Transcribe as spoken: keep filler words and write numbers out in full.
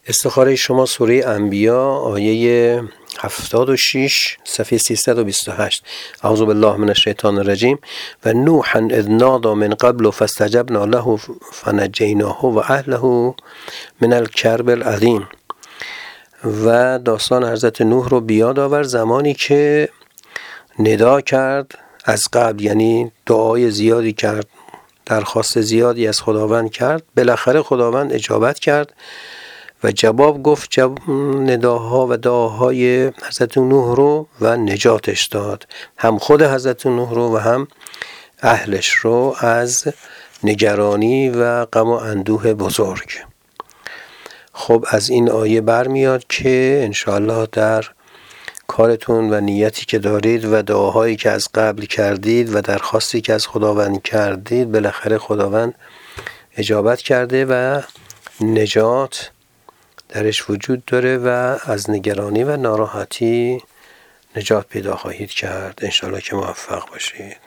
استخاره شما سوره انبیا آیه هفتاد و شش صفحه سیصد و بیست و هشت. اعوذ بالله من الشیطان الرجیم. و نوحا اذ نادى من قبل فاستجبنا له فنجیناه و اهله من الکرب العظیم. و داستان حضرت نوح رو بیاد آور زمانی که ندا کرد از قبل، یعنی دعای زیادی کرد، درخواست زیادی از خداوند کرد، بالاخره خداوند اجابت کرد و جواب گفت جب نداها و دعاهای حضرت نوح رو و نجاتش داد، هم خود حضرت نوح رو و هم اهلش رو از نگرانی و غم و اندوه بزرگ. خب از این آیه برمیاد که انشاءالله در کارتون و نیتی که دارید و دعاهایی که از قبل کردید و درخواستی که از خداوند کردید بالاخره خداوند اجابت کرده و نجات درش وجود داره و از نگرانی و ناراحتی نجات پیدا خواهید کرد. انشاءالله که موفق باشید.